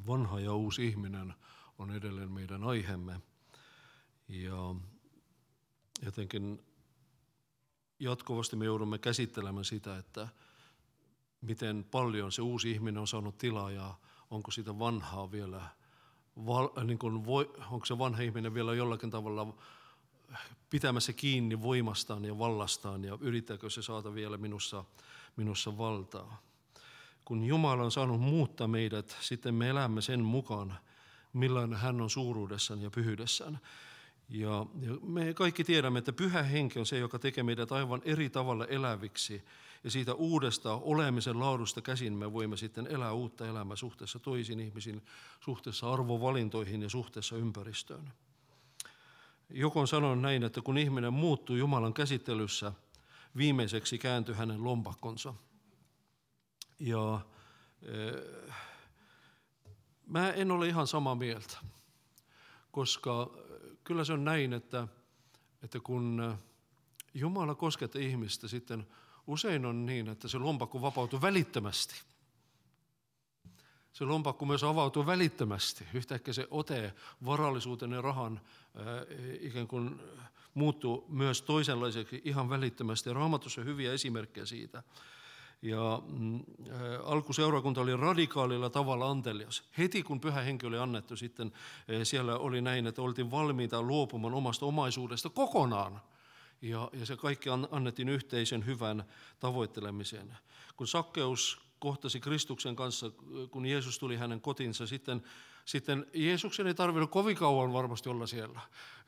vanha ja uusi ihminen on edelleen meidän aiheemme. Ja jotenkin jatkuvasti me joudumme käsittelemään sitä, että miten paljon se uusi ihminen on saanut tilaa ja onko sitä vanhaa vielä, onko se vanha ihminen vielä jollakin tavalla pitämässä kiinni voimastaan ja vallastaan ja yrittääkö se saada vielä minussa valtaa. Kun Jumala on saanut muuttaa meidät, sitten me elämme sen mukaan, millainen hän on suuruudessaan ja pyhyydessään. Ja me kaikki tiedämme, että Pyhä Henki on se, joka tekee meidät aivan eri tavalla eläviksi. Ja siitä uudesta olemisen laadusta käsin me voimme sitten elää uutta elämää suhteessa toisiin ihmisiin, suhteessa arvovalintoihin ja suhteessa ympäristöön. Joku on sanonut näin, että kun ihminen muuttuu Jumalan käsittelyssä, viimeiseksi kääntyy hänen lompakkonsa. Ja mä en ole ihan samaa mieltä, koska kyllä se on näin, että kun Jumala koskettaa ihmistä, sitten usein on niin, että se lompakko vapautuu välittömästi. Se lompakko myös avautuu välittömästi. Yhtäkkiä se ote varallisuuden ja rahan ikään kuin muuttuu myös toisenlaiseksi ihan välittömästi. Raamatussa on hyviä esimerkkejä siitä. Ja alkuseurakunta oli radikaalilla tavalla antelias. Heti kun Pyhä Henki oli annettu, sitten siellä oli näin, että oltiin valmiita luopumaan omasta omaisuudesta kokonaan. Ja se kaikki annettiin yhteisen hyvän tavoittelemiseen. Kun Sakkeus kohtasi Kristuksen kanssa, kun Jeesus tuli hänen kotinsa, sitten Jeesuksen ei tarvinnut kovin kauan varmasti olla siellä.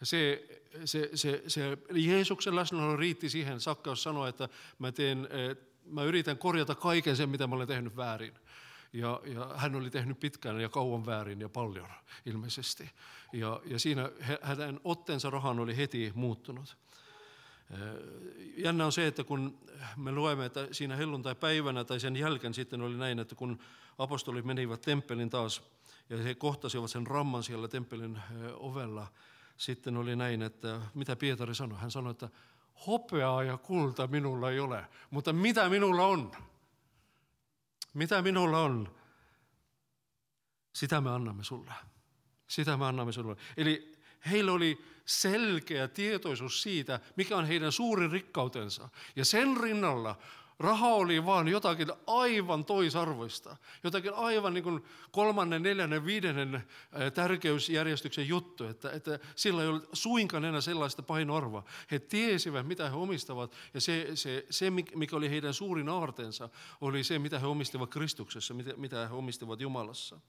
Se Jeesuksen läsnäolo riitti siihen. Sakkeus sanoi, että mä yritän korjata kaiken sen, mitä mä olen tehnyt väärin. Ja hän oli tehnyt pitkään ja kauan väärin ja paljon ilmeisesti. Ja siinä hänen otteensa rahaan oli heti muuttunut. Jännä on se, että kun me luemme, että siinä helluntai-päivänä tai sen jälkeen sitten oli näin, että kun apostolit menivät temppelin taas ja he kohtasivat sen ramman siellä temppelin ovella, sitten oli näin, että mitä Pietari sanoi? Hän sanoi, että hopeaa ja kulta minulla ei ole, mutta mitä minulla on? Mitä minulla on? Sitä me annamme sulle. Sitä me annamme sulle. Eli heillä oli selkeä tietoisuus siitä, mikä on heidän suurin rikkautensa. Ja sen rinnalla raha oli vaan jotakin aivan toisarvoista. Jotakin aivan niin kuin 3., 4., 5. tärkeysjärjestyksen juttu, että sillä ei ollut suinkaan enää sellaista painoarvoa. He tiesivät, mitä he omistavat, ja se mikä oli heidän suurin aarteensa, oli se, mitä he omistivat Kristuksessa, mitä he omistivat Jumalassa.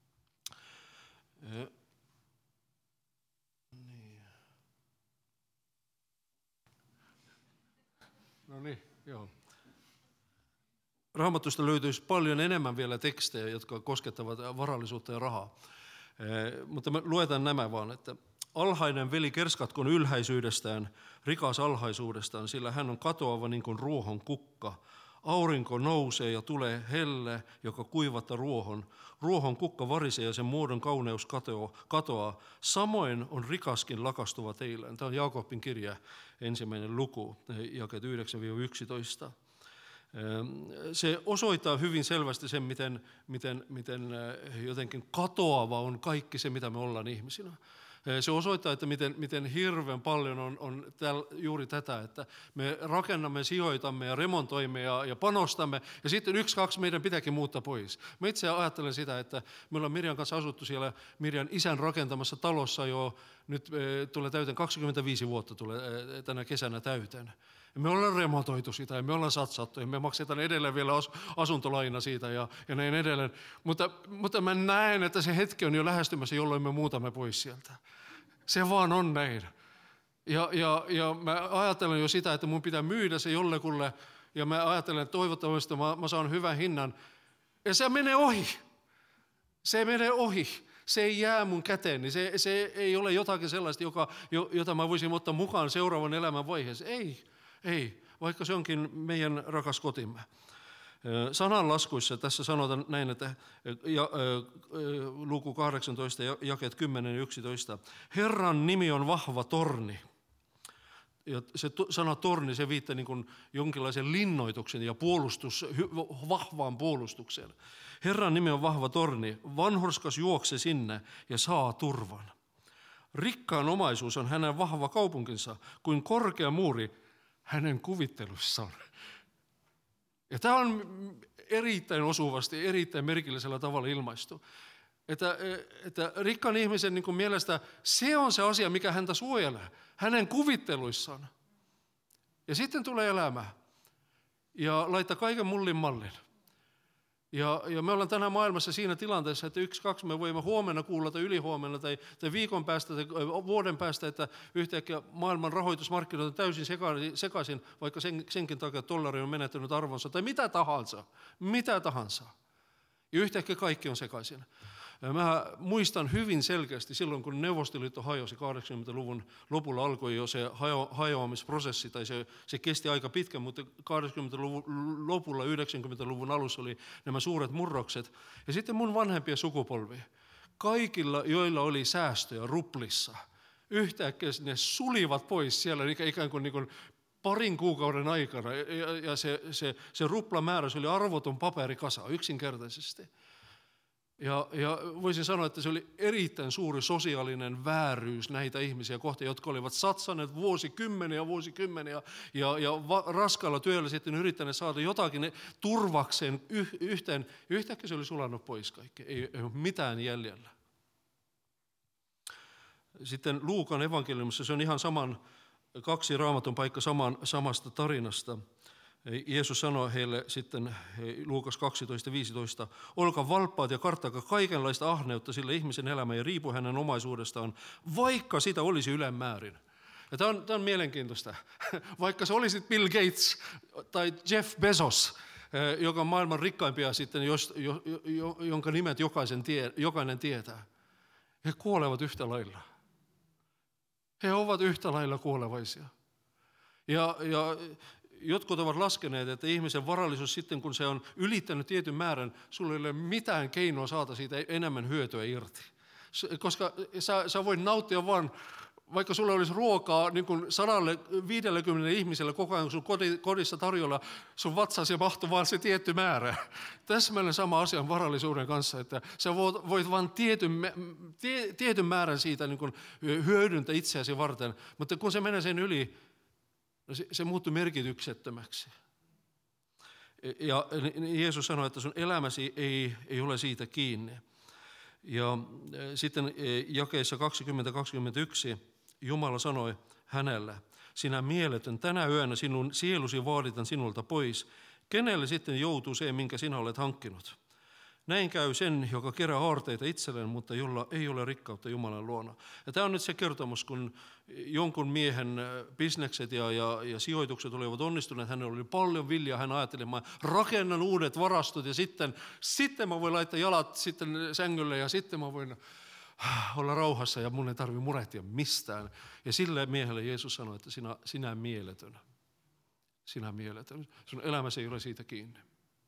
No niin, joo. Raamatusta löytyisi paljon enemmän vielä tekstejä, jotka koskettavat varallisuutta ja rahaa. Mutta me luetaan nämä vaan, että alhainen veli kerskatkoon ylhäisyydestään, rikas alhaisuudestaan, sillä hän on katoava niin kuin ruohon kukka. Aurinko nousee ja tulee helle, joka kuivattaa ruohon. Ruohon kukka varisee ja sen muodon kauneus katoaa. Samoin on rikaskin lakastuva teilleen. Tämä on Jaakobin kirja, 1. luku, jakeet 9-11. Se osoittaa hyvin selvästi sen, miten jotenkin katoava on kaikki se, mitä me ollaan ihmisinä. Se osoittaa, että miten hirveän paljon on juuri tätä, että me rakennamme, sijoitamme ja remontoimme ja panostamme, ja sitten 1-2 meidän pitääkin muuttaa pois. Mä itse ajattelen sitä, että me ollaan Mirjan kanssa asuttu siellä Mirjan isän rakentamassa talossa jo, nyt tulee täyteen 25 vuotta tulee tänä kesänä täyteen. Me ollaan remontoitu sitä ja me ollaan satsattu ja me maksetaan edelleen vielä asuntolaina siitä ja näin edelleen. Mutta mä näen, että se hetki on jo lähestymässä, jolloin me muutamme pois sieltä. Se vaan on näin. Ja mä ajattelen jo sitä, että mun pitää myydä se jollekulle ja mä ajattelen, että toivottavasti mä saan hyvän hinnan. Ja se menee ohi. Se menee ohi. Se ei jää mun käteen, niin se ei ole jotakin sellaista, jota mä voisin ottaa mukaan seuraavan elämän vaiheessa. Ei, vaikka se onkin meidän rakas kotimme. Sananlaskuissa tässä sanotaan näin, että luku 18, jakeet 10 ja 11. Herran nimi on vahva torni. se sana torni, se viittaa niin kuin jonkinlaisen linnoituksen ja vahvaan puolustukseen. Herran nimi on vahva torni, vanhurskas juokse sinne ja saa turvan. Rikkaan omaisuus on hänen vahva kaupunkinsa, kuin korkea muuri hänen kuvittelussaan. Ja tämä on erittäin osuvasti, erittäin merkillisellä tavalla ilmaistu. Että rikkaan ihmisen niin kuin mielestä se on se asia, mikä häntä suojelee, hänen kuvitteluissaan. Ja sitten tulee elämä ja laittaa kaiken mullin mallin. Ja me ollaan tänään maailmassa siinä tilanteessa, että 1-2 me voimme huomenna kuulla tai ylihuomenna tai viikon päästä tai vuoden päästä, että yhtäkkiä maailman rahoitusmarkkinat on täysin sekaisin, vaikka senkin takia dollari on menettänyt arvonsa tai mitä tahansa. Ja yhtäkkiä kaikki on sekaisin. Mä muistan hyvin selkeästi silloin, kun Neuvostoliitto hajosi 80-luvun lopulla alkoi jo se hajoamisprosessi, tai se kesti aika pitkän, mutta 80-luvun lopulla, 90-luvun alussa oli nämä suuret murrokset. Ja sitten mun vanhempien sukupolvi, kaikilla, joilla oli säästöjä ruplissa, yhtäkkiä ne sulivat pois siellä ikään kuin parin kuukauden aikana, ja se ruplamääräys oli arvoton paperikasa yksinkertaisesti. Ja voisin sanoa, että se oli erittäin suuri sosiaalinen vääryys näitä ihmisiä kohtaan, jotka olivat satsanneet vuosikymmeniä ja raskaalla työllä sitten yrittäneet saada jotakin turvakseen yhteen. Yhtäkkiä se oli sulannut pois kaikki, ei ole mitään jäljellä. Sitten Luukan evankeliumissa se on ihan kaksi Raamatun paikka samasta tarinasta. Jeesus sanoi heille sitten Luukas 12:15, olkaa valppaat ja karttakaa kaikenlaista ahneutta, sillä ihmisen elämä ei riipu hänen omaisuudestaan, vaikka sitä olisi ylemmäärin. Ja tämä on mielenkiintoista. Vaikka se olisi Bill Gates tai Jeff Bezos, joka on maailman rikkaimpia sitten, jonka nimet jokainen tietää, he kuolevat yhtä lailla. He ovat yhtä lailla kuolevaisia. Ja jotkut ovat laskeneet, että ihmisen varallisuus sitten, kun se on ylittänyt tietyn määrän, sulla ei ole mitään keinoa saada siitä enemmän hyötyä irti. Koska sä voit nauttia vaan, vaikka sulla olisi ruokaa niin kuin 150 ihmiselle koko ajan, kun sun kodissa tarjolla, sun vatsasi mahtui vaan se tietty määrä. Täsmälleen sama asia on varallisuuden kanssa, että sä voit vain tietyn määrän siitä niin kuin hyödyntää itseäsi varten, mutta kun se menee sen yli, se muuttui merkityksettömäksi. Ja Jeesus sanoi, että sun elämäsi ei ole siitä kiinni. Ja sitten jakeissa 20-21 Jumala sanoi hänelle, sinä mieletön, tänä yönä sinun sielusi vaaditaan sinulta pois. Kenelle sitten joutuu se, minkä sinä olet hankkinut? Näin käy sen, joka kerää aarteita itselleen, mutta jolla ei ole rikkautta Jumalan luona. Ja tämä on nyt se kertomus, kun jonkun miehen bisnekset ja sijoitukset olivat onnistuneet, hänellä oli paljon viljaa, hän ajatteli, mä rakennan uudet varastot ja sitten mä voin laittaa jalat sitten sängylle ja sitten mä voin olla rauhassa ja mun ei tarvitse murehtia mistään. Ja sille miehelle Jeesus sanoi, että sinä mieletön, sun elämäsi ei ole siitä kiinni.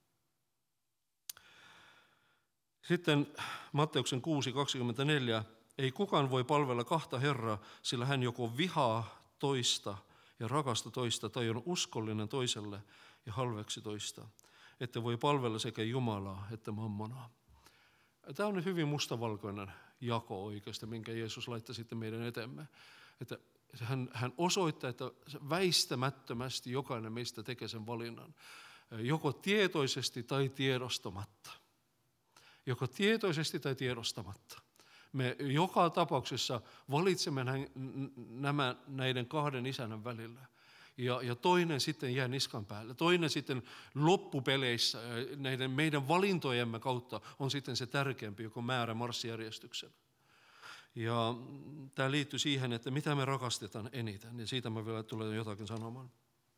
Sitten Matteuksen 6:24, ei kukaan voi palvella kahta Herraa, sillä hän joko vihaa toista ja rakasta toista tai on uskollinen toiselle ja halveksi toista, että voi palvella sekä Jumalaa että mammonaa. Tämä on hyvin mustavalkoinen jako oikeasti, minkä Jeesus laittoi sitten meidän eteemme. Että hän osoittaa, että väistämättömästi jokainen meistä tekee sen valinnan, joko tietoisesti tai tiedostamatta. Joko tietoisesti tai tiedostamatta. Me joka tapauksessa valitsemme näiden kahden isännän välillä. Ja toinen sitten jää niskan päälle. Toinen sitten loppupeleissä näiden meidän valintojemme kautta on sitten se tärkeämpi, joko määrä marssijärjestyksen. Ja tämä liittyy siihen, että mitä me rakastetaan eniten. Ja siitä mä vielä tulen jotakin sanomaan.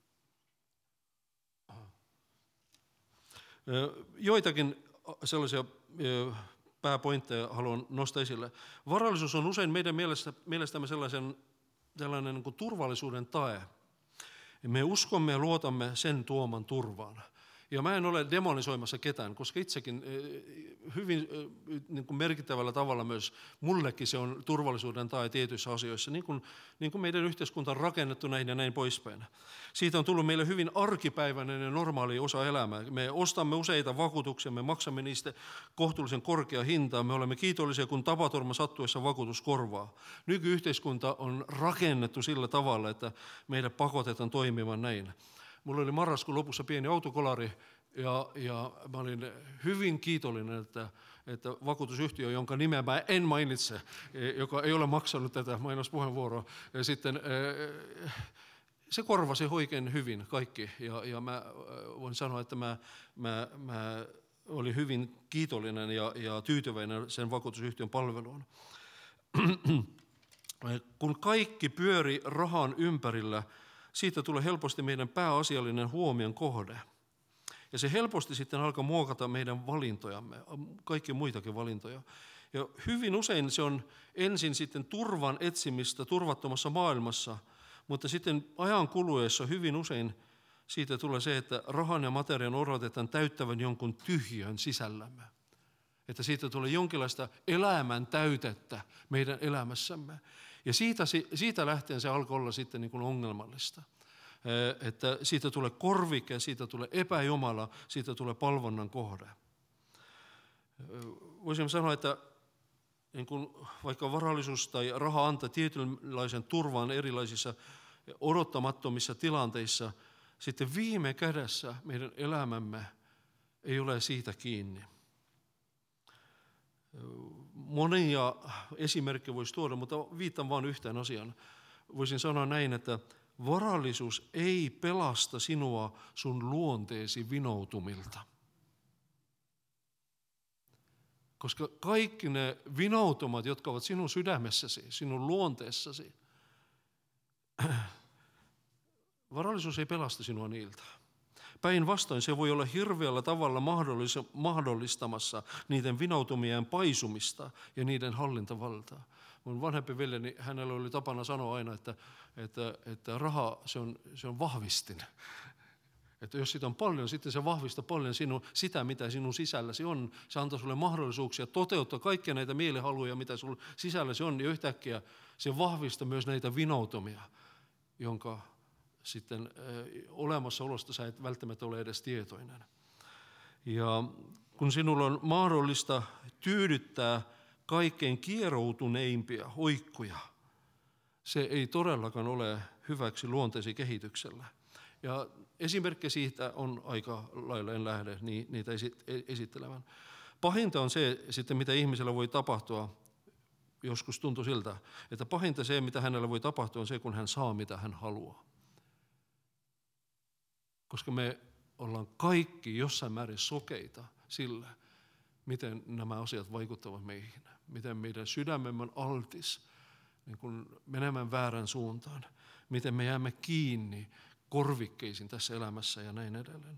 Joitakin sellaisia pääpointteja haluan nostaa esille. Varallisuus on usein meidän mielestämme tällainen niin kuin turvallisuuden tae. Me uskomme ja luotamme sen tuoman turvaan. Ja mä en ole demonisoimassa ketään, koska itsekin hyvin niin kuin merkittävällä tavalla myös mullekin se on turvallisuuden tai tietyissä asioissa, niin kuin meidän yhteiskunta on rakennettu näin ja näin poispäin. Siitä on tullut meille hyvin arkipäiväinen ja normaali osa elämää. Me ostamme useita vakuutuksia, me maksamme niistä kohtuullisen korkea hintaa, me olemme kiitollisia, kun tapaturma sattuessa vakuutus korvaa. Nykyyhteiskunta on rakennettu sillä tavalla, että meidät pakotetaan toimimaan näin. Mulla oli marraskuun lopussa pieni autokolari ja mä olin hyvin kiitollinen, että vakuutusyhtiö, jonka nimeä mä en mainitse, joka ei ole maksanut tätä mainospuheenvuoroa, ja sitten se korvasi oikein hyvin kaikki. Ja mä voin sanoa, että mä olin hyvin kiitollinen ja tyytyväinen sen vakuutusyhtiön palveluun. Kun kaikki pyöri rahan ympärillä, siitä tulee helposti meidän pääasiallinen huomion kohde. Ja se helposti sitten alkaa muokata meidän valintojamme, kaikki muitakin valintoja. Ja hyvin usein se on ensin sitten turvan etsimistä turvattomassa maailmassa, mutta sitten ajan kuluessa hyvin usein siitä tulee se, että rahan ja materiaan odotetaan täyttävän jonkun tyhjön sisällämme. Että siitä tulee jonkinlaista elämän täytettä meidän elämässämme. Ja siitä lähtien se alkoi olla sitten niin kuin ongelmallista. Että siitä tulee korvike, siitä tulee epäjumala, siitä tulee palvonnan kohde. Voisimme sanoa, että niin kuin vaikka varallisuus tai raha antaa tietynlaisen turvan erilaisissa odottamattomissa tilanteissa, sitten viime kädessä meidän elämämme ei ole siitä kiinni. Monia esimerkkejä voisi tuoda, mutta viittaan vain yhteen asiaan. Voisin sanoa näin, että varallisuus ei pelasta sinua sun luonteesi vinoutumilta. Koska kaikki ne vinoutumat, jotka ovat sinun sydämessäsi, sinun luonteessasi, varallisuus ei pelasta sinua niiltä. Päinvastoin se voi olla hirveällä tavalla mahdollistamassa niiden vinoutumien paisumista ja niiden hallintavaltaa. Mun vanhempi veljeni, hänellä oli tapana sanoa aina, että raha se on vahvistin. Että jos sitä on paljon, sitten se vahvistaa paljon sitä, mitä sinun sisälläsi on. Se antaa sulle mahdollisuuksia toteuttaa kaikkia näitä mielihaluja, mitä sun sisälläsi on, ja yhtäkkiä se vahvistaa myös näitä vinoutumia, jonka sitten olemassaolosta sä et välttämättä ole edes tietoinen. Ja kun sinulla on mahdollista tyydyttää kaikkein kieroutuneimpia hoikkuja, se ei todellakaan ole hyväksi luonteesi kehityksellä. Ja esimerkki siitä on aika lailla, en lähde niitä esittelemään. Pahinta on se sitten, mitä ihmisellä voi tapahtua, joskus tuntuu siltä, että pahinta se, mitä hänellä voi tapahtua, on se, kun hän saa, mitä hän haluaa. Koska me ollaan kaikki jossain määrin sokeita sillä, miten nämä asiat vaikuttavat meihin. Miten meidän sydämemme on altis niin kun menemään väärän suuntaan. Miten me jäämme kiinni korvikkeisiin tässä elämässä ja näin edelleen.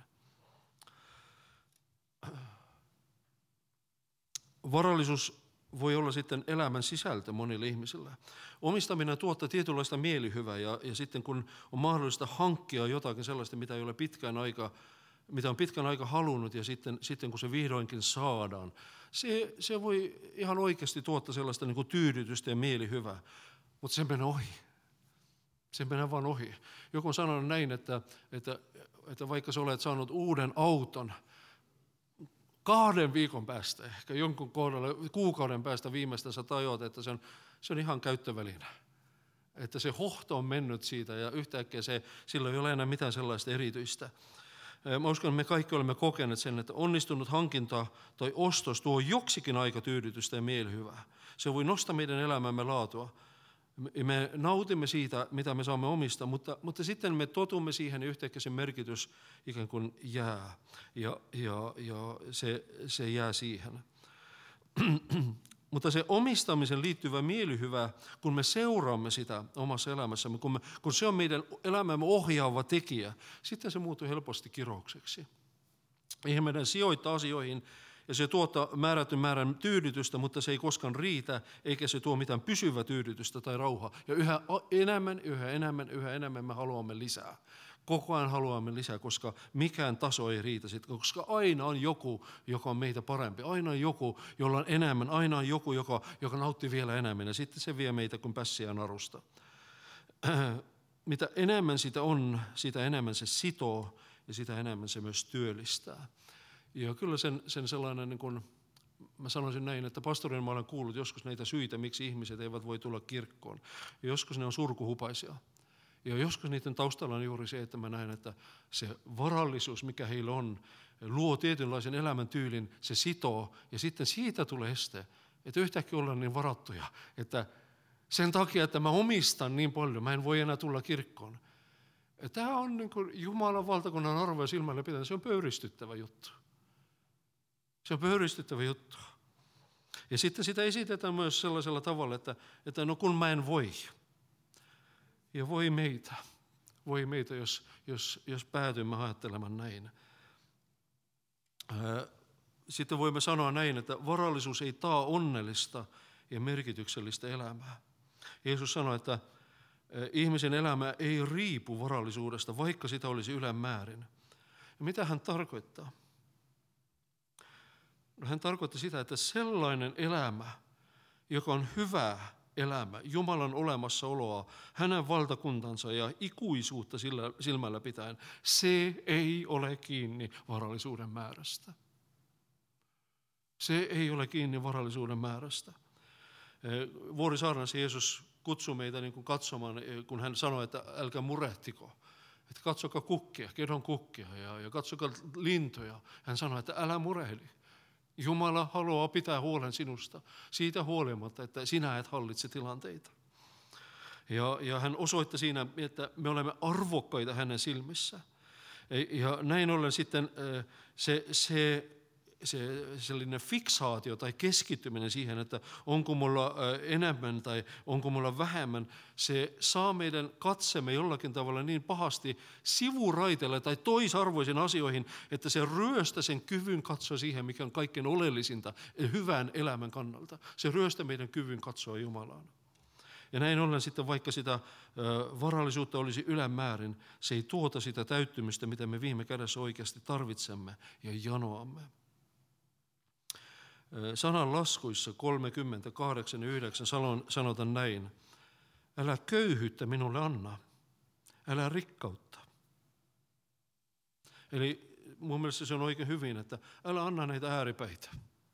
Varallisuus voi olla sitten elämän sisältö monille ihmisille. Omistaminen tuottaa tietynlaista mielihyvää ja sitten kun on mahdollista hankkia jotakin sellaista, mitä on pitkän aika halunnut ja sitten kun se vihdoinkin saadaan, se voi ihan oikeasti tuottaa sellaista niin kuin tyydytystä ja mielihyvää, mutta se menee ohi. Se menee vaan ohi. Joku on sanonut näin, että vaikka sä olet saanut uuden auton, 2 viikon päästä, ehkä jonkun kohdalla kuukauden päästä viimeistä sä tajuat, että se on ihan käyttöväline. Että se hohto on mennyt siitä ja yhtäkkiä sillä ei ole enää mitään sellaista erityistä. Mä uskon, että me kaikki olemme kokeneet sen, että onnistunut hankinta tai ostos tuo joksikin aika tyydytystä ja mielihyvää. Se voi nostaa meidän elämämme laatua. Me nautimme siitä, mitä me saamme omistaa, mutta sitten me totumme siihen ja yhtäkkiä se merkitys ikään kuin jää ja se jää siihen. Mutta se omistamisen liittyvä mielihyvä, kun me seuraamme sitä omassa elämässämme, kun se on meidän elämämme ohjaava tekijä, sitten se muuttuu helposti kiroukseksi. Ihminen sijoittaa asioihin ja se tuottaa määrätyn määrän tyydytystä, mutta se ei koskaan riitä, eikä se tuo mitään pysyvää tyydytystä tai rauhaa. Ja yhä enemmän me haluamme lisää. Koko ajan haluamme lisää, koska mikään taso ei riitä sitten, koska aina on joku, joka on meitä parempi. Aina on joku, jolla on enemmän. Aina on joku, joka nauttii vielä enemmän. Ja sitten se vie meitä kuin pässiä narusta. Mitä enemmän sitä on, sitä enemmän se sitoo ja sitä enemmän se myös työllistää. Ja kyllä sen sellainen, niin kuin mä sanoisin näin, että pastorina mä olen kuullut joskus näitä syitä, miksi ihmiset eivät voi tulla kirkkoon. Ja joskus ne on surkuhupaisia. Ja joskus niiden taustalla on juuri se, että mä näen, että se varallisuus, mikä heillä on, luo tietynlaisen elämäntyylin, se sitoo ja sitten siitä tulee este, että yhtäkkiä ollaan niin varattuja, että sen takia, että mä omistan niin paljon, mä en voi enää tulla kirkkoon. Ja tämä on niin kuin Jumalan valtakunnan arvoja silmällä pitäen, se on pöyristyttävä juttu. Se on pöyristyttävä juttu. Ja sitten sitä esitetään myös sellaisella tavalla, että no kun mä en voi. Ja voi meitä, jos päätymme ajattelemaan näin. Sitten voimme sanoa näin, että varallisuus ei taa onnellista ja merkityksellistä elämää. Jeesus sanoi, että ihmisen elämä ei riipu varallisuudesta, vaikka sitä olisi ylenmäärin. Ja mitä hän tarkoittaa? No, hän tarkoitti sitä, että sellainen elämä, joka on hyvää elämä, Jumalan olemassaoloa, hänen valtakuntansa ja ikuisuutta silmällä pitäen, se ei ole kiinni varallisuuden määrästä. Se ei ole kiinni varallisuuden määrästä. Vuorisaarnassa Jeesus kutsui meitä niin kuin katsomaan, kun hän sanoi, että älkää murehtiko. Että katsokaa kukkia, kedon kukkia ja katsokaa lintuja. Hän sanoi, että älä murehdi. Jumala haluaa pitää huolen sinusta siitä huolimatta, että sinä et hallitse tilanteita. Ja hän osoitti siinä, että me olemme arvokkaita hänen silmissä. Ja näin ollen sitten se sellainen fiksaatio tai keskittyminen siihen, että onko mulla enemmän tai onko mulla vähemmän, se saa meidän katsemme jollakin tavalla niin pahasti sivuraiteille tai toisarvoisiin asioihin, että se ryöstä sen kyvyn katsoa siihen, mikä on kaikkein oleellisinta hyvän elämän kannalta. Se ryöstä meidän kyvyn katsoa Jumalaan. Ja näin ollen sitten, vaikka sitä varallisuutta olisi ylämäärin, se ei tuota sitä täyttymistä, mitä me viime kädessä oikeasti tarvitsemme ja janoamme. Sananlaskuissa 38:9 sanotaan näin: älä köyhyyttä minulle anna, älä rikkautta. Eli mun mielestä se on oikein hyvin, että älä anna näitä ääripäitä.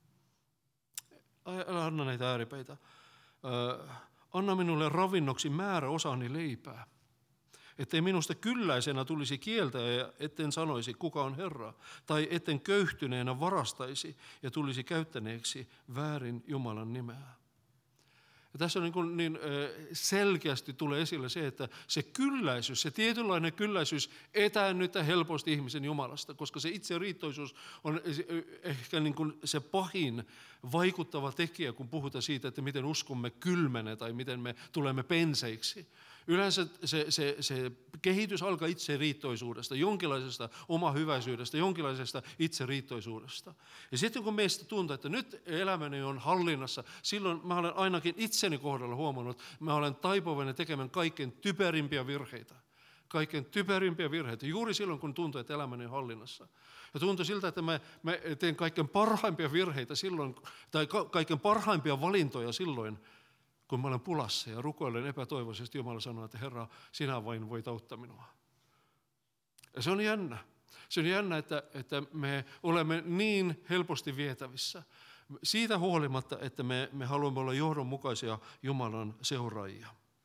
Älä anna näitä ääripäitä. Anna minulle ravinnoksi määräosani leipää. Ettei minusta kylläisenä tulisi kieltää ja etten sanoisi, kuka on Herra, tai etten köyhtyneenä varastaisi ja tulisi käyttäneeksi väärin Jumalan nimeä. Ja tässä on niin selkeästi tulee esille se, että se kylläisyys, se tietynlainen kylläisyys etäännyttää helposti ihmisen Jumalasta, koska se itseriittoisuus on ehkä niin kuin se pahin vaikuttava tekijä, kun puhutaan siitä, että miten uskomme kylmenee tai miten me tulemme penseiksi. Yleensä se kehitys alkaa itseriittoisuudesta, jonkinlaisesta omahyväisyydestä, jonkinlaisesta itseriittoisuudesta. Ja sitten kun meistä tuntuu, että nyt elämäni on hallinnassa, silloin mä olen ainakin itseni kohdalla huomannut, että mä olen taipuvainen tekemään kaikkein typerimpiä virheitä. Kaikkein typerimpiä virheitä, juuri silloin kun tuntuu, että elämäni on hallinnassa. Ja tuntuu siltä, että mä teen kaikkein parhaimpia virheitä silloin, tai kaikkein parhaimpia valintoja silloin, kun mä olen pulassa ja rukoilen epätoivoisesti, Jumala sanoo, että Herra, sinä vain voit auttaa minua. Ja se on jännä. Se on jännä, että me olemme niin helposti vietävissä. Siitä huolimatta, että me haluamme olla johdonmukaisia Jumalan seuraajia.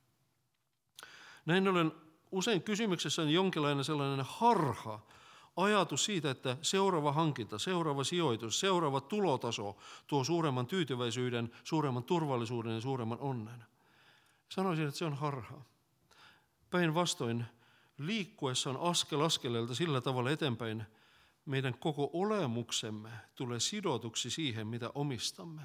Näin ollen usein kysymyksessä on jonkinlainen sellainen harha, ajatus siitä, että seuraava hankinta, seuraava sijoitus, seuraava tulotaso tuo suuremman tyytyväisyyden, suuremman turvallisuuden ja suuremman onnen. Sanoisin, että se on harha. Päinvastoin liikkuessaan askel askeleelta sillä tavalla eteenpäin, meidän koko olemuksemme tulee sidotuksi siihen, mitä omistamme.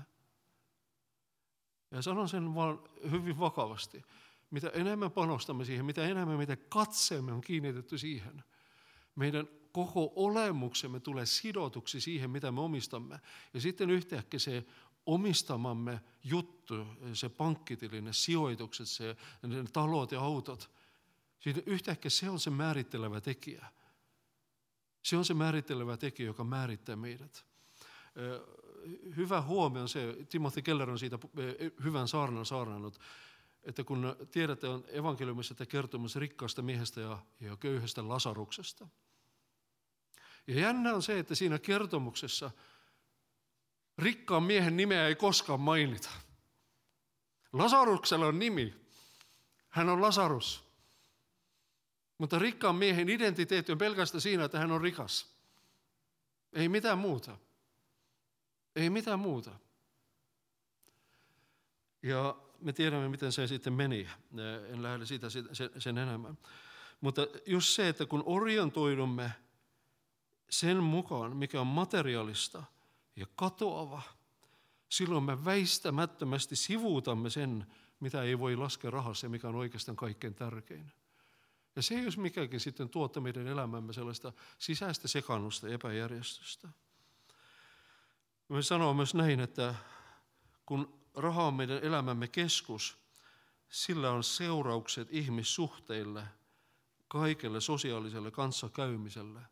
Ja sanon sen vaan hyvin vakavasti. Mitä enemmän panostamme siihen, mitä enemmän meidän katseemme on kiinnitetty siihen, meidän koko olemuksemme tulee sidotuksi siihen, mitä me omistamme. Ja sitten yhtäkkiä se omistamamme juttu, se pankkitili, ne sijoitukset, ne talot ja autot, Siinä yhtäkkiä se on se määrittelevä tekijä. Se on se määrittelevä tekijä, joka määrittää meidät. Hyvä huomio on se, Timothy Keller on siitä hyvän saarnan saarnannut, että kun tiedätte, on evankeliumissa että kertomus rikkaasta miehestä ja köyhästä Lasaruksesta. Ja jännä on se, että siinä kertomuksessa rikkaan miehen nimeä ei koskaan mainita. Lasaruksella on nimi. Hän on Lasarus. Mutta rikkaan miehen identiteetti on pelkästään siinä, että hän on rikas. Ei mitään muuta. Ei mitään muuta. Ja me tiedämme, miten se sitten meni. En lähde siitä sen enemmän. Mutta just se, että kun orientoidumme sen mukaan, mikä on materiaalista ja katoava, silloin me väistämättömästi sivuutamme sen, mitä ei voi laskea rahassa ja mikä on oikeastaan kaikkein tärkein. Ja se, jos mikäkin sitten tuottaa meidän elämämme sellaista sisäistä sekannusta ja epäjärjestystä. Me sanoo myös näin, että kun raha on meidän elämämme keskus, sillä on seuraukset ihmissuhteille, kaikelle sosiaaliselle kanssakäymiselle.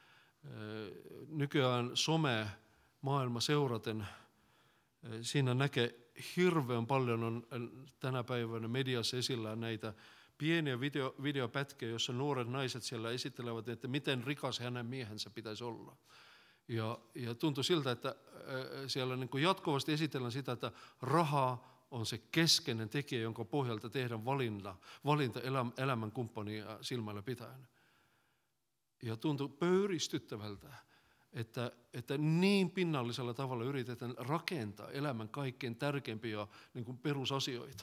Nykyään some-maailma seuraten, siinä näkee hirveän paljon on tänä päivänä mediassa esillä näitä pieniä videopätkiä, joissa nuoret naiset siellä esittelevät, että miten rikas hänen miehensä pitäisi olla. Ja tuntui siltä, että siellä niin kuin jatkuvasti esitellään sitä, että raha on se keskeinen tekijä, jonka pohjalta tehdään valinta elämän kumppania silmällä pitäen. Ja tuntui pöyristyttävältä, että niin pinnallisella tavalla yritetään rakentaa elämän kaikkein tärkeimpiä niin kuin perusasioita.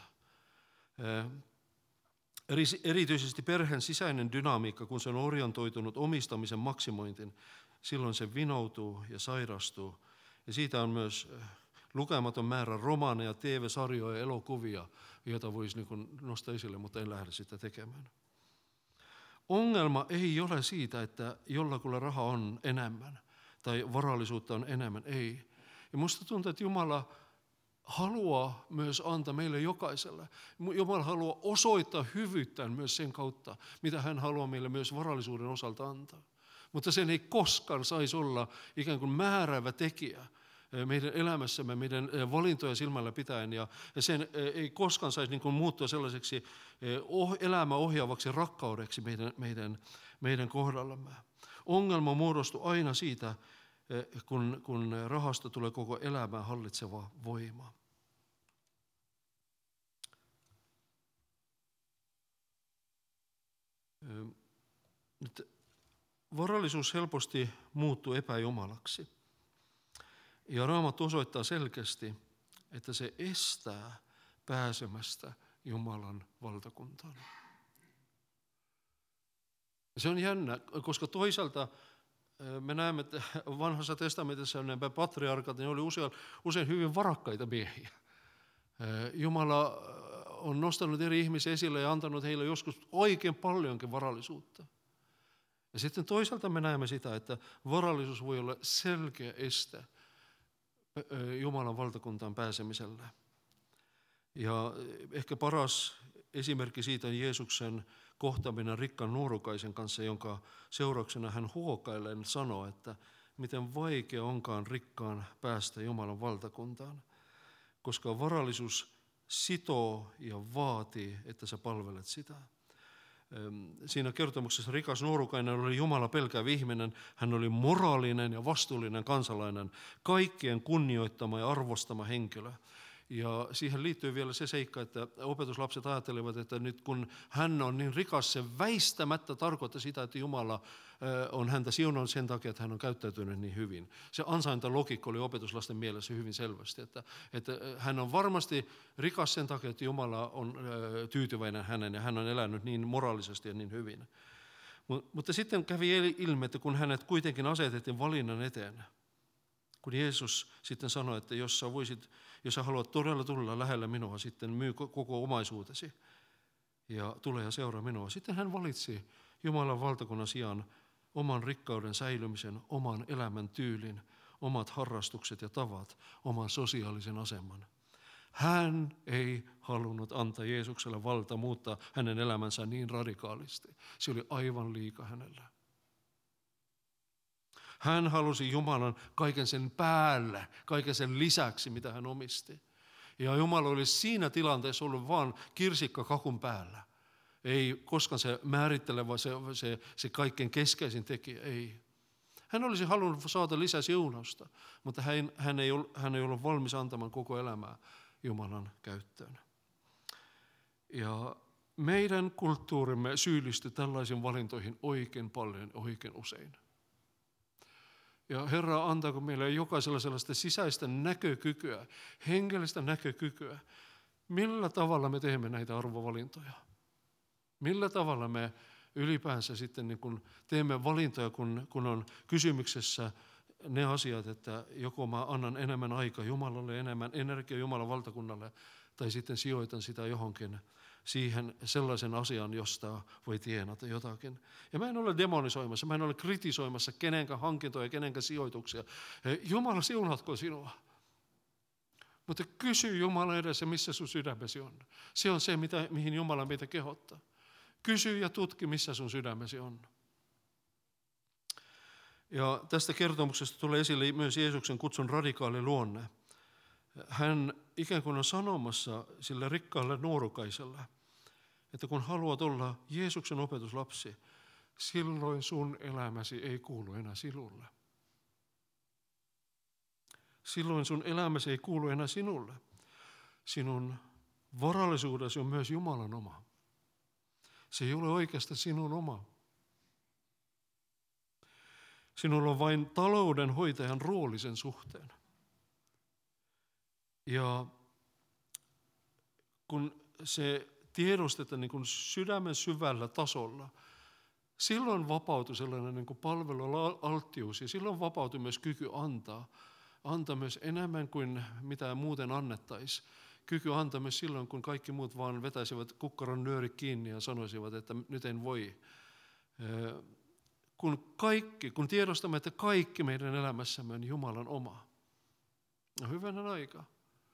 Erityisesti perheen sisäinen dynamiikka, kun se on orientoitunut omistamisen maksimointiin, silloin se vinoutuu ja sairastuu. Ja siitä on myös lukematon määrä romaaneja, TV-sarjoja ja elokuvia, joita voisi niin kuin nostaa esille, mutta en lähde sitä tekemään. Ongelma ei ole siitä, että jollakulla raha on enemmän tai varallisuutta on enemmän, ei. Ja musta tuntuu, että Jumala haluaa myös antaa meille jokaiselle. Jumala haluaa osoittaa hyvyyttään myös sen kautta, mitä hän haluaa meille myös varallisuuden osalta antaa. Mutta sen ei koskaan saisi olla ikään kuin määräävä tekijä meidän elämässämme, meidän valintoja silmällä pitäen. Ja sen ei koskaan saisi niin kuin muuttua sellaiseksi elämää ohjaavaksi rakkaudeksi meidän kohdallamme. Ongelma muodostuu aina siitä, kun rahasta tulee koko elämää hallitseva voima. Nyt varallisuus helposti muuttuu epäjumalaksi. Ja Raamattu osoittaa selkeästi, että se estää pääsemästä Jumalan valtakuntaan. Se on jännä, koska toisaalta me näemme, että vanhassa testamentissa nämä patriarkat, ne oli usein hyvin varakkaita miehiä. Jumala on nostanut eri ihmisiä esille ja antanut heille joskus oikein paljonkin varallisuutta. Ja sitten toisaalta me näemme sitä, että varallisuus voi olla selkeä este Jumalan valtakuntaan pääsemiselle. Ja ehkä paras esimerkki siitä on Jeesuksen kohtaaminen rikkaan nuorukaisen kanssa, jonka seurauksena hän huokaillen sanoo, että miten vaikea onkaan rikkaan päästä Jumalan valtakuntaan, koska varallisuus sitoo ja vaatii, että sä palvelet sitä. Siinä kertomuksessa rikas nuorukainen oli Jumala pelkäävä ihminen, hän oli moraalinen ja vastuullinen kansalainen, kaikkien kunnioittama ja arvostama henkilö. Ja siihen liittyy vielä se seikka, että opetuslapset ajattelevat, että nyt kun hän on niin rikas, se väistämättä tarkoittaa sitä, että Jumala on häntä siunannut sen takia, että hän on käyttäytynyt niin hyvin. Se ansaintalogiikka oli opetuslasten mielessä hyvin selvästi, että hän on varmasti rikas sen takia, että Jumala on tyytyväinen hänen ja hän on elänyt niin moraalisesti ja niin hyvin. Mutta sitten kävi ilmi, että kun hänet kuitenkin asetettiin valinnan eteen, kun Jeesus sitten sanoi, että jos sä haluat todella tulla lähelle minua, sitten myy koko omaisuutesi ja tule ja seuraa minua. Sitten hän valitsi Jumalan valtakunnan sijaan oman rikkauden säilymisen, oman elämän tyylin, omat harrastukset ja tavat, oman sosiaalisen aseman. Hän ei halunnut antaa Jeesukselle valta muuttaa hänen elämänsä niin radikaalisti. Se oli aivan liika hänellä. Hän halusi Jumalan kaiken sen päälle, kaiken sen lisäksi, mitä hän omisti. Ja Jumala oli siinä tilanteessa ollut vaan kirsikka kakun päällä. Ei koskaan se määrittelevä, se kaikkein keskeisin tekijä, ei. Hän olisi halunnut saada lisää siunausta, mutta hän ei ollut valmis antamaan koko elämää Jumalan käyttöön. Ja meidän kulttuurimme syyllistyy tällaisiin valintoihin oikein paljon, oikein usein. Ja Herra antaako meille jokaisella sellaista sisäistä näkökykyä, hengellistä näkökykyä, millä tavalla me teemme näitä arvovalintoja. Millä tavalla me ylipäänsä sitten niin kun teemme valintoja, kun on kysymyksessä ne asiat, että joko mä annan enemmän aikaa Jumalalle, enemmän energiaa Jumalan valtakunnalle, tai sitten sijoitan sitä johonkin siihen sellaisen asian, josta voi tienata jotakin. Ja mä en ole demonisoimassa, mä en ole kritisoimassa kenenkään hankintoja, kenenkään sijoituksia. Jumala, siunatko sinua? Mutta kysy Jumala edessä, missä sun sydämesi on. Se on se, mihin Jumala meitä kehottaa. Kysy ja tutki, missä sun sydämesi on. Ja tästä kertomuksesta tulee esille myös Jeesuksen kutsun radikaali luonne. Hän ikään kuin on sanomassa sille rikkaalle nuorukaiselle, että kun haluat olla Jeesuksen opetuslapsi, silloin sun elämäsi ei kuulu enää sinulle. Silloin sun elämäsi ei kuulu enää sinulle. Sinun varallisuudesi on myös Jumalan oma. Se ei ole oikeastaan sinun oma. Sinulla on vain taloudenhoitajan rooli sen suhteen. Ja kun se tiedostetaan niin kuin sydämen syvällä tasolla, silloin vapautui sellainen niin kuin palvelualttius ja silloin vapautui myös kyky antaa myös enemmän kuin mitä muuten annettaisiin. Kyky antaa myös silloin, kun kaikki muut vaan vetäisivät kukkaron nyöri kiinni ja sanoisivat, että nyt en voi. Kun tiedostamme, että kaikki meidän elämässämme on Jumalan oma. No hyvänen aika.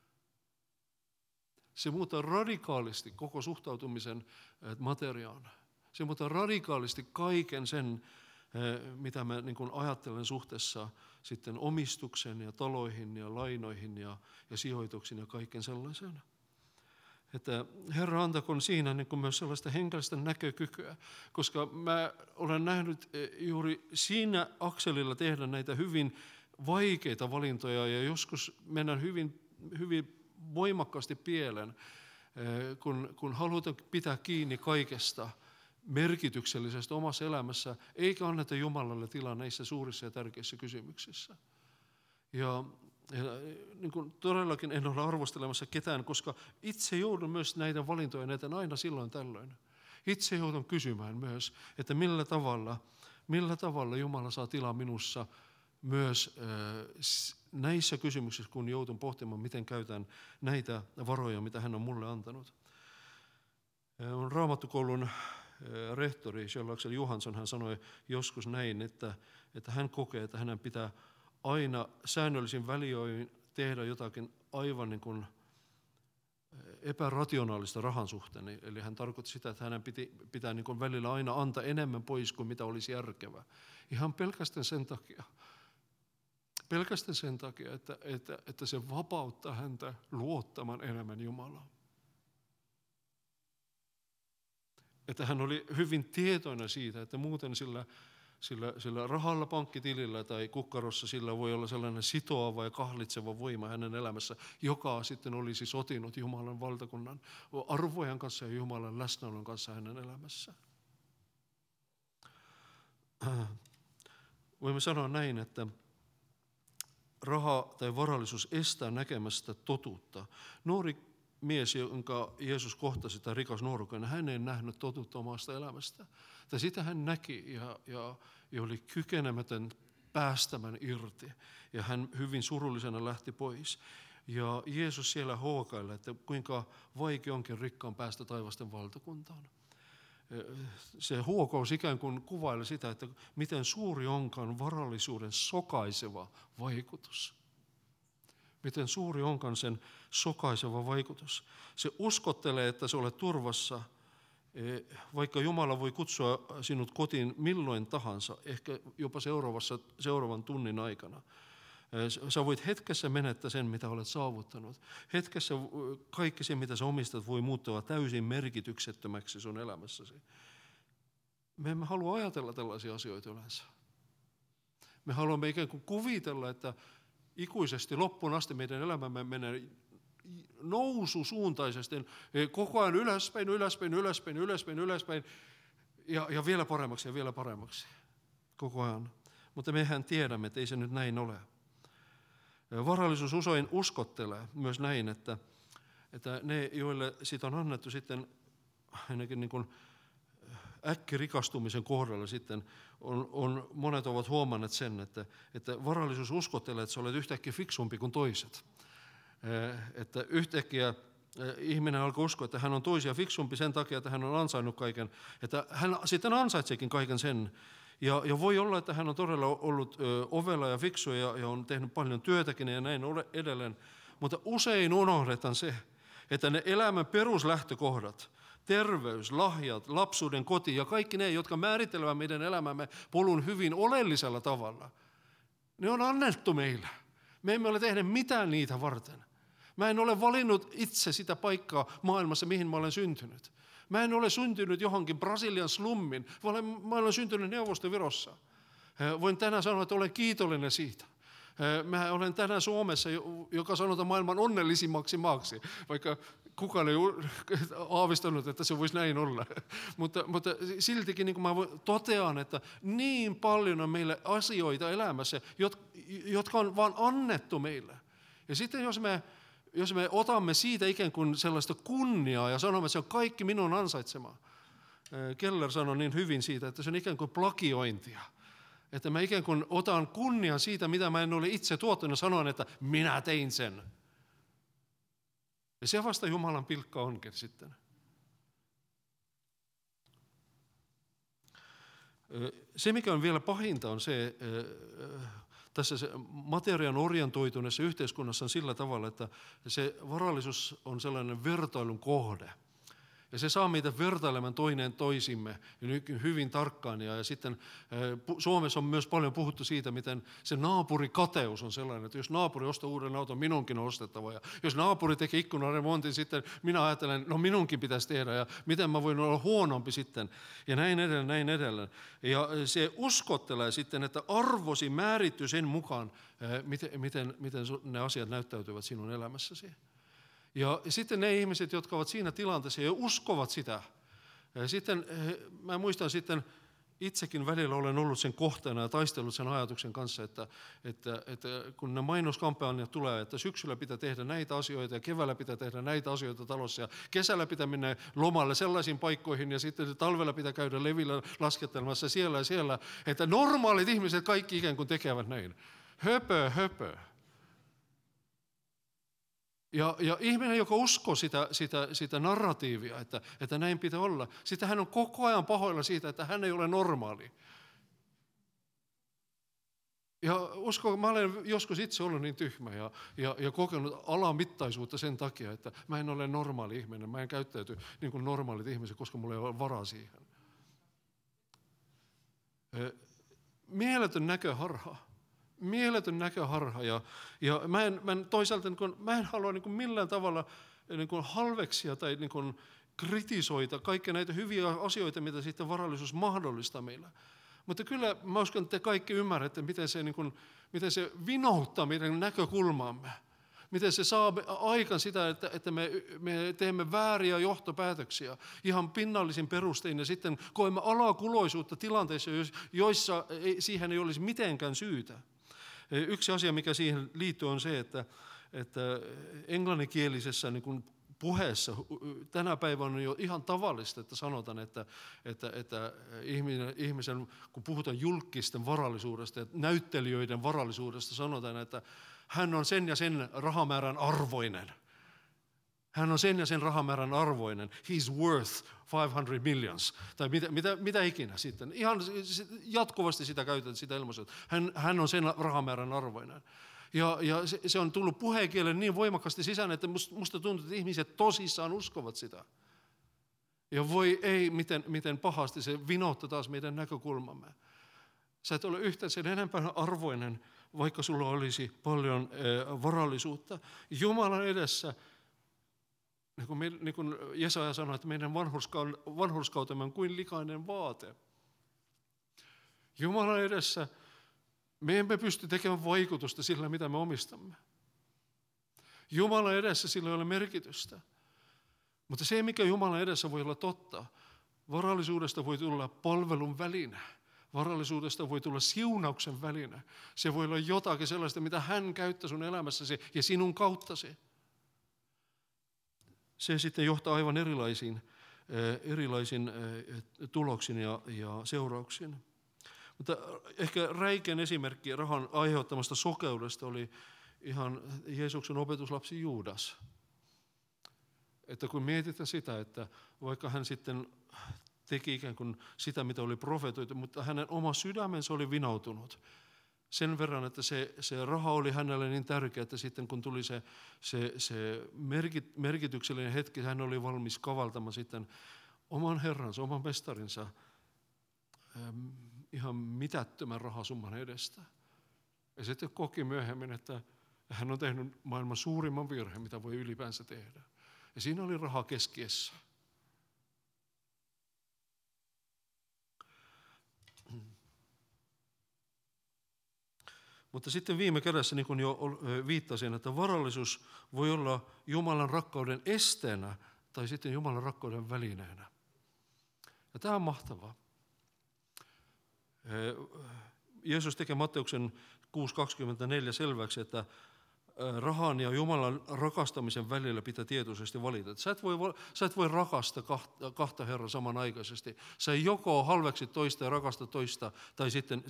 Se muuttaa radikaalisti koko suhtautumisen materiaan. Se muuttaa radikaalisti kaiken sen, mitä mä niin kuin ajattelen suhteessa sitten omistukseen ja taloihin ja lainoihin ja sijoituksiin ja kaiken sellaisen. Että Herra antakoon siinä niin kuin myös sellaista henkilöstä näkökykyä, koska mä olen nähnyt juuri siinä akselilla tehdä näitä hyvin vaikeita valintoja ja joskus mennään hyvin voimakkaasti pieleen, kun halutaan pitää kiinni kaikesta merkityksellisestä omassa elämässä, eikä anneta Jumalalle tilaa näissä suurissa ja tärkeissä kysymyksissä. Ja niin kuin todellakin en ole arvostelemassa ketään, koska itse joudun myös näitä valintoja näitä aina silloin tällöin. Itse joudun kysymään myös, että millä tavalla Jumala saa tilaa minussa myös näissä kysymyksissä, kun joutun pohtimaan, miten käytän näitä varoja, mitä hän on mulle antanut. Raamattukoulun rehtori Kjell-Axel Johansson hän sanoi joskus näin, että hän kokee, että hänen pitää aina säännöllisin väliajoin tehdä jotakin aivan niin kuin epärationaalista rahan suhteen. Eli hän tarkoitti sitä, että hänen pitää niin kuin välillä aina antaa enemmän pois kuin mitä olisi järkevää. Ihan pelkästään sen takia, että se vapauttaa häntä luottamaan enemmän Jumalaa. Että hän oli hyvin tietoinen siitä, että muuten sillä rahalla pankkitilillä tai kukkarossa sillä voi olla sellainen sitoava ja kahlitseva voima hänen elämässä, joka sitten olisi sotinut Jumalan valtakunnan arvojen kanssa ja Jumalan läsnäolon kanssa hänen elämässä. Voimme sanoa näin, että raha tai varallisuus estää näkemästä totuutta. Nuori mies, jonka Jeesus kohtasi, tai rikas nuorukainen, hän ei nähnyt totuutta omasta elämästä. Tai sitä hän näki ja oli kykenemätön päästämään irti. Ja hän hyvin surullisena lähti pois. Ja Jeesus siellä huokaili, että kuinka vaikea onkin rikkaan päästä taivasten valtakuntaan. Se huokous ikään kuin kuvaili sitä, että miten suuri onkaan varallisuuden sokaiseva vaikutus. miten suuri onkaan sen sokaiseva vaikutus. Se uskottelee, että sä olet turvassa, vaikka Jumala voi kutsua sinut kotiin milloin tahansa, ehkä jopa seuraavan tunnin aikana. Sä voit hetkessä menettää sen, mitä olet saavuttanut. Hetkessä kaikki se, mitä sä omistat, voi muuttua täysin merkityksettömäksi sun elämässäsi. Me emme halua ajatella tällaisia asioita yleensä. Me haluamme ikään kuin kuvitella, että ikuisesti loppuun asti meidän elämämme menee noususuuntaisesti, koko ajan ylöspäin ja vielä paremmaksi, koko ajan. Mutta mehän tiedämme, että ei se nyt näin ole. Varallisuus usein uskottelee myös näin, että ne, joille siitä on annettu sitten ainakin niin kuin äkkirikastumisen kohdalla sitten, monet ovat huomanneet sen, että varallisuus uskottelee, että sä olet yhtäkkiä fiksumpi kuin toiset. Että yhtäkkiä ihminen alkoi uskoa, että hän on toisia fiksumpi sen takia, että hän on ansainnut kaiken, että hän sitten ansaitseekin kaiken sen. Ja voi olla, että hän on todella ollut ovela ja fiksu ja on tehnyt paljon työtäkin ja näin edelleen, mutta usein unohdetaan se, että ne elämän peruslähtökohdat, terveys, lahjat, lapsuuden koti ja kaikki ne, jotka määrittelevät meidän elämämme polun hyvin oleellisella tavalla, ne on annettu meille. Me emme ole tehneet mitään niitä varten. Mä en ole valinnut itse sitä paikkaa maailmassa, mihin mä olen syntynyt. Mä en ole syntynyt johonkin Brasilian slummin, vaan mä olen syntynyt Neuvostovirossa. Voin tänään sanoa, että olen kiitollinen siitä. Mä olen tänään Suomessa, joka sanotaan maailman onnellisimmaksi maaksi, vaikka kukaan ei aavistanut, että se voisi näin olla. Mutta siltikin niin kuin mä totean, että niin paljon on meille asioita elämässä, jotka on vaan annettu meille. Ja sitten jos me otamme siitä ikään kuin sellaista kunniaa ja sanomme, että se on kaikki minun ansaitsemaa. Keller sanoi niin hyvin siitä, että se on ikään kuin plagiointia. Että mä ikään kuin otan kunnian siitä, mitä mä en ole itse tuottanut, ja sanon, että minä tein sen. Ja se vasta Jumalan pilkka onkin sitten. Se, mikä on vielä pahinta, on se, tässä se materiaan orientoituneessa yhteiskunnassa on sillä tavalla, että se varallisuus on sellainen vertailun kohde. Ja se saa meitä vertailemaan toinen toisimme hyvin tarkkaan. Ja sitten Suomessa on myös paljon puhuttu siitä, miten se naapurikateus on sellainen, että jos naapuri ostaa uuden auton, minunkin on ostettava. Ja jos naapuri tekee ikkunaremontin, sitten minä ajattelen, no minunkin pitäisi tehdä ja miten mä voin olla huonompi sitten. Ja näin edelleen. Ja se uskottelee sitten, että arvosi määrittyy sen mukaan, miten ne asiat näyttäytyvät sinun elämässäsi. Ja sitten ne ihmiset, jotka ovat siinä tilanteessa ja uskovat sitä. Sitten, mä muistan sitten, itsekin välillä olen ollut sen kohteena ja taistellut sen ajatuksen kanssa, että kun ne mainoskampanjat tulee, että syksyllä pitää tehdä näitä asioita ja keväällä pitää tehdä näitä asioita talossa ja kesällä pitää mennä lomalle sellaisiin paikkoihin ja sitten talvella pitää käydä levillä laskettelemassa siellä ja siellä, että normaalit ihmiset kaikki ikään kuin tekevät näin. Höpö. Ja ihminen, joka uskoo sitä narratiivia, että näin pitää olla, sitten hän on koko ajan pahoilla siitä, että hän ei ole normaali. Ja usko, mä olen joskus itse ollut niin tyhmä ja kokenut alamittaisuutta sen takia, että mä en ole normaali ihminen, mä en käyttäyty niin kuin normaalit ihmiset, koska mulla ei ole varaa siihen. Mieletön näköharha ja mä en toisaalta mä en halua niin kuin millään tavalla niin kuin halveksia tai niin kuin kritisoida kaikkia näitä hyviä asioita, mitä sitten varallisuus mahdollistaa meillä. Mutta kyllä mä uskon, että te kaikki ymmärrätte, miten se vinouttaa meidän näkökulmaamme. Miten se saa aikaan sitä, että me teemme vääriä johtopäätöksiä ihan pinnallisin perustein ja sitten koemme alakuloisuutta tilanteissa, joissa siihen ei olisi mitenkään syytä. Yksi asia, mikä siihen liittyy, on se, että englanninkielisessä niin kuin puheessa tänä päivänä on jo ihan tavallista, että sanotaan, että ihmisen, kun puhutaan julkisten varallisuudesta ja näyttelijöiden varallisuudesta, sanotaan, että hän on sen ja sen rahamäärän arvoinen. Hän on sen ja sen rahamäärän arvoinen. He's worth 500 millions. Tai mitä ikinä sitten. Ihan jatkuvasti sitä käytetään, sitä ilmaisua. Hän on sen rahamäärän arvoinen. Ja se on tullut puheenkielen niin voimakkaasti sisään, että musta tuntuu, että ihmiset tosissaan uskovat sitä. Ja voi ei, miten pahasti se vinouttaa taas meidän näkökulmamme. Sä et ole yhtään sen enempää arvoinen, vaikka sulla olisi paljon varallisuutta. Jumalan edessä, niin kuin Jesaja sanoi, että meidän vanhurskautemme on kuin likainen vaate. Jumalan edessä me emme pysty tekemään vaikutusta sillä, mitä me omistamme. Jumalan edessä sillä ei ole merkitystä. Mutta se, mikä Jumalan edessä voi olla totta, varallisuudesta voi tulla palvelun väline. Varallisuudesta voi tulla siunauksen väline. Se voi olla jotakin sellaista, mitä hän käyttää sun elämässäsi ja sinun kauttasi. Se sitten johtaa aivan erilaisiin tuloksiin ja seurauksiin. Mutta ehkä räikein esimerkki rahan aiheuttamasta sokeudesta oli ihan Jeesuksen opetuslapsi Juudas. Että kun mietitään sitä, että vaikka hän sitten teki ikään kuin sitä, mitä oli profetoitu, mutta hänen oma sydämensä oli vinoutunut sen verran, että se raha oli hänelle niin tärkeä, että sitten kun tuli se merkityksellinen hetki, hän oli valmis kavaltamaan sitten oman herransa, oman mestarinsa ihan mitättömän rahasumman edestä. Ja sitten koki myöhemmin, että hän on tehnyt maailman suurimman virheen, mitä voi ylipäänsä tehdä. Ja siinä oli raha keskiössä. Mutta sitten viime kädessä, niin kuin jo viittasin, että varallisuus voi olla Jumalan rakkauden esteenä tai sitten Jumalan rakkauden välineenä. Ja tämä on mahtavaa. Jeesus tekee Matteuksen 6:24 selväksi, että rahan ja Jumalan rakastamisen välillä pitää tietoisesti valita. Sä et voi rakastaa kahta Herraa samanaikaisesti. Sä joko halveksit toista ja rakasta toista, tai sitten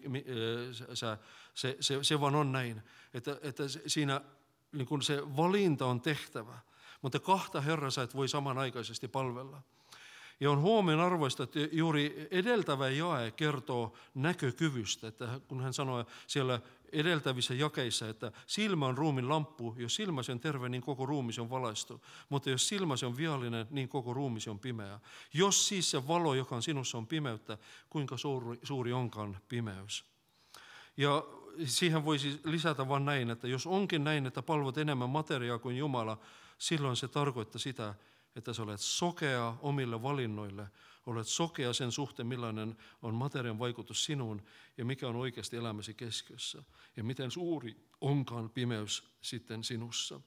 se vaan on näin. Että siinä niin kun se valinta on tehtävä, mutta kahta Herraa sä et voi samanaikaisesti palvella. Ja on huomionarvoista, että juuri edeltävä jae kertoo näkökyvystä, että kun hän sanoo siellä edeltävissä jakeissa, että silmä on ruumiin lamppu, jos silmäsi on terve, niin koko ruumisi on valaistu, mutta jos silmäsi on viallinen, niin koko ruumisi on pimeä. Jos siis se valo, joka on sinussa, on pimeyttä, kuinka suuri onkaan pimeys. Ja siihen voisi lisätä vain näin, että jos onkin näin, että palvot enemmän materiaa kuin Jumala, silloin se tarkoittaa sitä, että sä olet sokea omille valinnoille, olet sokea sen suhteen, millainen on materian vaikutus sinuun ja mikä on oikeasti elämäsi keskiössä ja miten suuri onkaan pimeys sitten sinussa.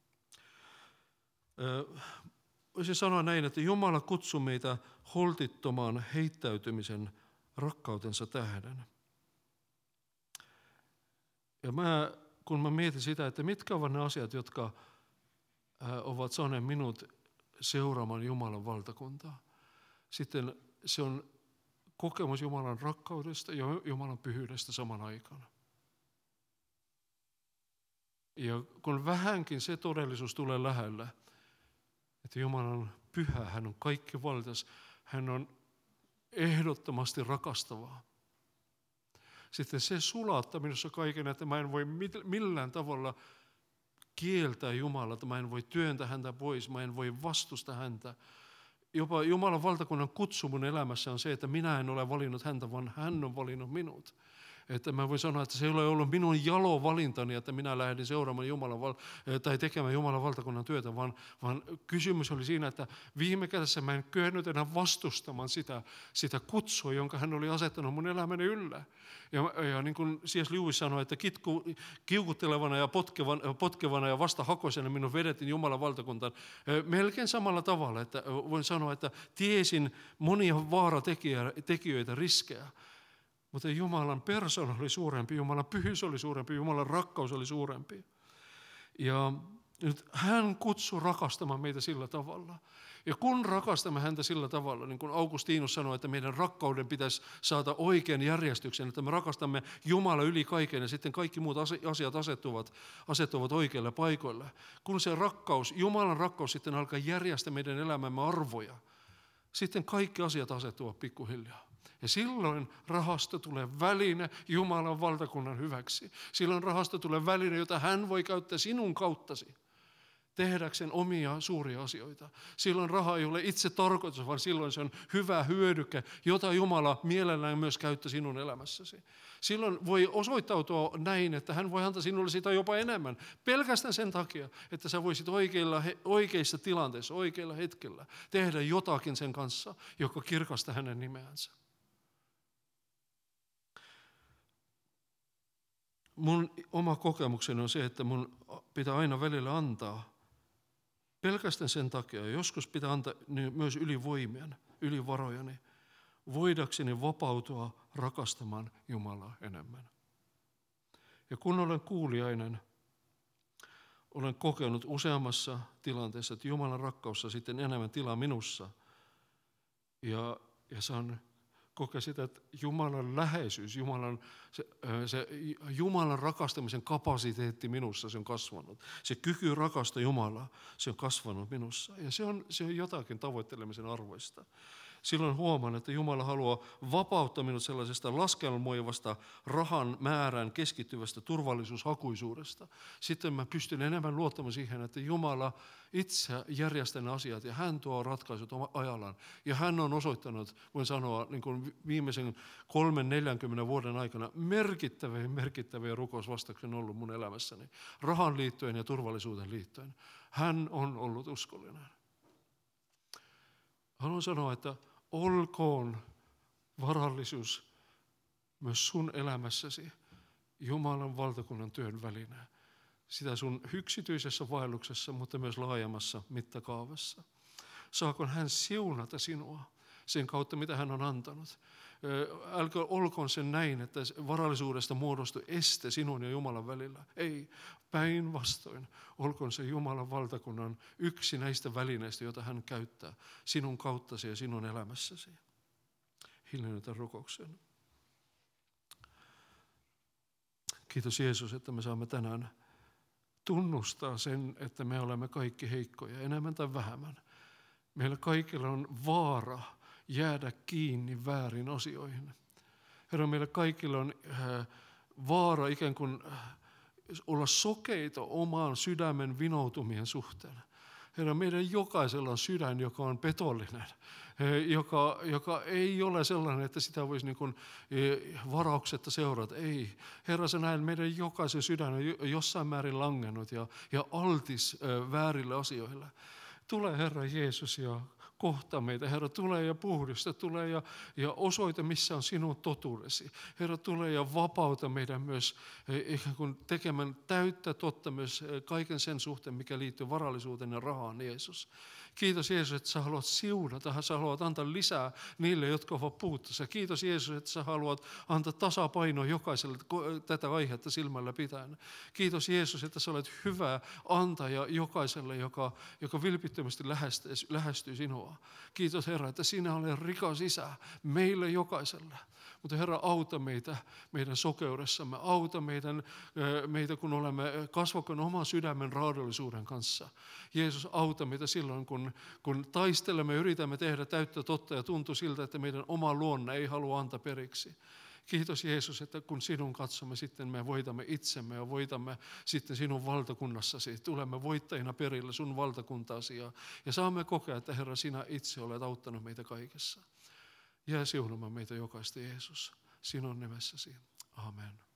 Voisin sanoa näin, että Jumala kutsuu meitä holtittomaan heittäytymisen rakkautensa tähden. Ja kun mä mietin sitä, että mitkä ovat ne asiat, jotka ovat saaneet minut seuraamaan Jumalan valtakuntaa. Sitten se on kokemus Jumalan rakkaudesta ja Jumalan pyhyydestä saman aikana. Ja kun vähänkin se todellisuus tulee lähellä, että Jumala on pyhä, hän on kaikkivaltias, hän on ehdottomasti rakastavaa. Sitten se sulattaa minussa kaiken, että mä en voi millään tavalla kieltää Jumalalta, mä en voi työntää häntä pois, mä en voi vastustaa häntä. Jopa Jumalan valtakunnan kutsu mun elämässä on se, että minä en ole valinnut häntä, vaan hän on valinnut minut. Että mä voin sanoa, että se ei ole ollut minun jalo valintani, että minä lähdin seuraamaan tai tekemään Jumalan valtakunnan työtä, vaan kysymys oli siinä, että viime kädessä mä en kyennyt enää vastustamaan sitä kutsua, jonka hän oli asettanut mun elämäni yllä. Ja niin kuin C.S. Lewis sanoi, että kiukuttelevana ja potkevana ja vastahakoisena minun vedettiin Jumalan valtakuntaan melkein samalla tavalla, että voin sanoa, että tiesin monia vaaratekijöitä, riskejä. Mutta Jumalan persoona oli suurempi, Jumalan pyhyys oli suurempi, Jumalan rakkaus oli suurempi. Ja nyt hän kutsui rakastamaan meitä sillä tavalla. Ja kun rakastamme häntä sillä tavalla, niin kuin Augustinus sanoi, että meidän rakkauden pitäisi saada oikean järjestyksen, että me rakastamme Jumala yli kaiken ja sitten kaikki muut asiat asettuvat oikeille paikoille. Kun se rakkaus, Jumalan rakkaus sitten alkaa järjestää meidän elämämme arvoja, sitten kaikki asiat asettuvat pikkuhiljaa. Ja silloin rahasta tulee väline Jumalan valtakunnan hyväksi. Silloin rahasta tulee väline, jota hän voi käyttää sinun kauttasi tehdäkseen omia suuria asioita. Silloin raha ei ole itse tarkoitus, vaan silloin se on hyvä hyödyke, jota Jumala mielellään myös käyttää sinun elämässäsi. Silloin voi osoittautua näin, että hän voi antaa sinulle sitä jopa enemmän. Pelkästään sen takia, että sä voisit oikeissa tilanteissa, oikeilla hetkellä tehdä jotakin sen kanssa, joka kirkastaa hänen nimeänsä. Mun oma kokemukseni on se, että mun pitää aina välillä antaa pelkästään sen takia, joskus pitää antaa myös yli varojani, voidakseni vapautua rakastamaan Jumalaa enemmän. Ja kun olen kuuliainen, olen kokenut useammassa tilanteessa, että Jumalan rakkaus saa sitten enemmän tilaa minussa. Ja saan kokea sitä, että Jumalan läheisyys, Jumalan rakastamisen kapasiteetti minussa, se on kasvanut. Se kyky rakastaa Jumalaa, se on kasvanut minussa. Ja se on jotakin tavoittelemisen arvoista. Silloin huomaan, että Jumala haluaa vapauttaa minut sellaisesta laskelmoivasta rahan määrään keskittyvästä turvallisuushakuisuudesta. Sitten mä pystyn enemmän luottamaan siihen, että Jumala itse järjestää ne asiat ja hän tuo ratkaisut ajallaan. Ja hän on osoittanut, voin sanoa, niin kuin viimeisen 30-40 vuoden aikana merkittäviä rukousvastauksia on ollut mun elämässäni. Rahan liittyen ja turvallisuuden liittyen. Hän on ollut uskollinen. Haluan sanoa, että olkoon varallisuus myös sun elämässäsi Jumalan valtakunnan työn väline. Sitä sun yksityisessä vaelluksessa, mutta myös laajemmassa mittakaavassa. Saako hän siunata sinua sen kautta, mitä hän on antanut? Älkää olkoon sen näin, että varallisuudesta muodostuu este sinun ja Jumalan välillä. Ei, päinvastoin. Olkoon se Jumalan valtakunnan yksi näistä välineistä, joita hän käyttää sinun kauttasi ja sinun elämässäsi. Hiljennytään rukoukseen. Kiitos Jeesus, että me saamme tänään tunnustaa sen, että me olemme kaikki heikkoja, enemmän tai vähemmän. Meillä kaikilla on vaara jäädä kiinni väärin asioihin. Herra, meillä kaikilla on vaara ikään kuin olla sokeita omaan sydämen vinoutumien suhteen. Herra, meidän jokaisella on sydän, joka on petollinen, joka ei ole sellainen, että sitä voisi niin kuin varauksetta seurata. Ei. Herra, sä näet, meidän jokaisen sydän on jossain määrin langennut ja altis väärille asioille. Tule, Herra Jeesus, ja kohta meitä. Herra, tule ja puhdista, tule ja osoita, missä on sinun totuudesi. Herra, tule ja vapauta meidän myös ikään kuin tekemään täyttä totta myös kaiken sen suhteen, mikä liittyy varallisuuteen ja rahaan, Jeesus. Kiitos Jeesus, että sä haluat siunata, sä haluat antaa lisää niille, jotka ovat puutteessa. Kiitos Jeesus, että sä haluat antaa tasapainoa jokaiselle tätä aihetta silmällä pitäen. Kiitos Jeesus, että sä olet hyvä antaja jokaiselle, joka vilpittömästi lähestyy sinua. Kiitos Herra, että sinä olet rikas Isä meille jokaiselle. Mutta Herra, auta meitä meidän sokeudessamme, auta meitä kun olemme kasvokkain oman sydämen raadollisuuden kanssa. Jeesus, auta meitä silloin, kun taistelemme, yritämme tehdä täyttä totta ja tuntuu siltä, että meidän oma luonne ei halua antaa periksi. Kiitos Jeesus, että kun sinun katsomme, sitten me voitamme itsemme ja voitamme sitten sinun valtakunnassasi. Tulemme voittajina perille sun valtakuntaasi ja saamme kokea, että Herra, sinä itse olet auttanut meitä kaikessa. Jää siunamaan meitä jokaista Jeesus, sinun nimessäsi. Amen.